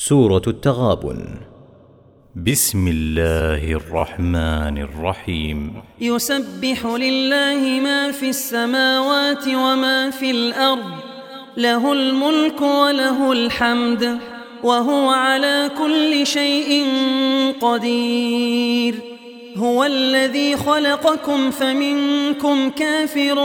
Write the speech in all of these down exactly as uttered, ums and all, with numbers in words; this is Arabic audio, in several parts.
سورة التغابن. بسم الله الرحمن الرحيم. يسبح لله ما في السماوات وما في الأرض، له الملك وله الحمد، وهو على كل شيء قدير. هو الذي خلقكم فمنكم كافر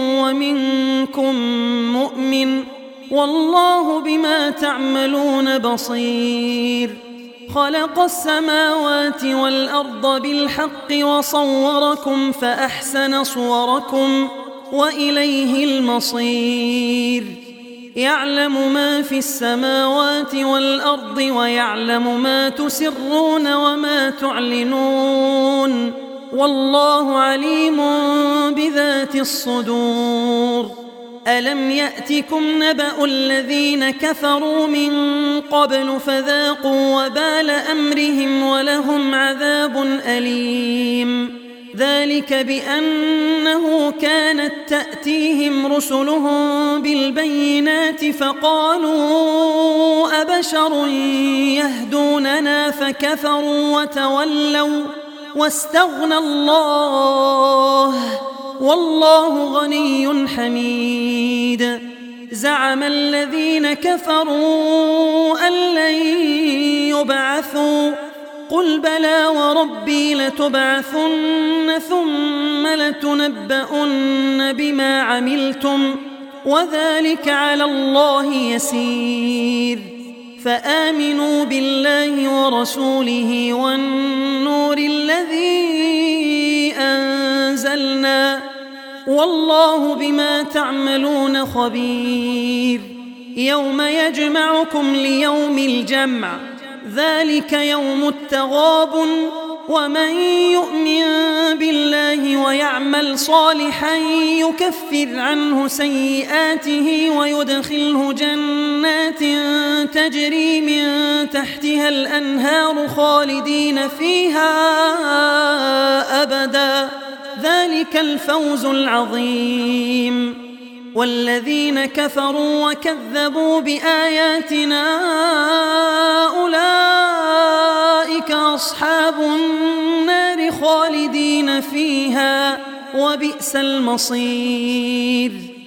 ومنكم مؤمن، والله بما تعملون بصير. خلق السماوات والأرض بالحق وصوركم فأحسن صوركم وإليه المصير. يعلم ما في السماوات والأرض ويعلم ما تسرون وما تعلنون، والله عليم بذات الصدور. ألم يأتكم نبأ الذين كفروا من قبل فذاقوا وبال أمرهم ولهم عذاب أليم. ذلك بأنه كانت تأتيهم رسلهم بالبينات فقالوا أبشر يهدوننا فكفروا وتولوا واستغنى الله، والله غني حميد. زعم الذين كفروا أن لن يبعثوا، قل بلى وربي لتبعثن ثم لتنبؤن بما عملتم، وذلك على الله يسير. فآمنوا بالله ورسوله والنور الذي أنزلنا، والله بما تعملون خبير. يوم يجمعكم ليوم الجمع، ذلك يوم التغابن. ومن يؤمن بالله ويعمل صالحا يكفر عنه سيئاته ويدخله جنات تجري من تحتها الأنهار خالدين فيها أبدا، ذلك الفوز العظيم. والذين كفروا وكذبوا بآياتنا أولئك أصحاب النار خالدين فيها، وبئس المصير.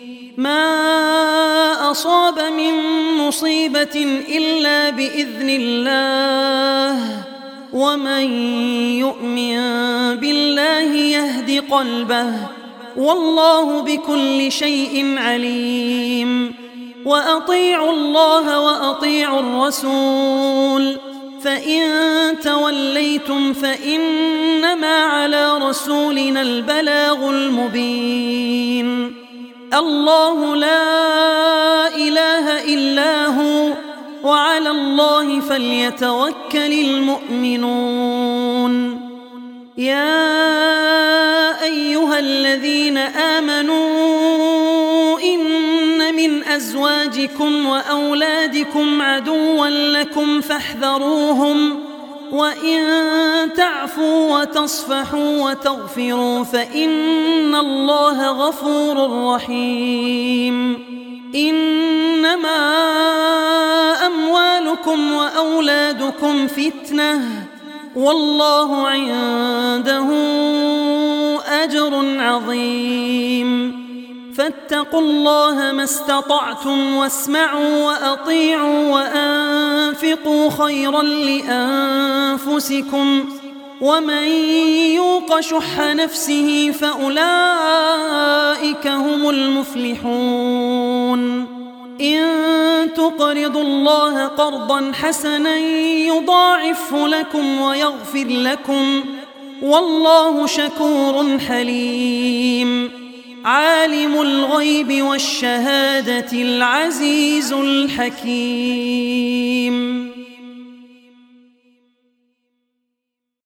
ما أصاب من مصيبة إلا بإذن الله، ومن يؤمن بالله يهد قلبه، والله بكل شيء عليم. وأطيعوا الله وأطيعوا الرسول، فإن توليتم فإنما على رسولنا البلاغ المبين. الله لا إله إلا هو، وعلى الله فليتوكل المؤمنون. يا أيها الذين آمنوا إن من أزواجكم وأولادكم عدوا لكم فاحذروهم، وإن تعفوا وتصفحوا وتغفروا فإن الله غفور رحيم. إنما أموالكم وأولادكم فتنة، والله عنده أجر عظيم. فاتقوا الله ما استطعتم واسمعوا وأطيعوا وأنفقوا خيرا لأنفسكم، ومن يوق شح نفسه فأولئك هم المفلحون. إن تقرضوا الله قرضا حسنا يضاعفه لكم ويغفر لكم، والله شكور حليم. عالم الغيب والشهادة العزيز الحكيم.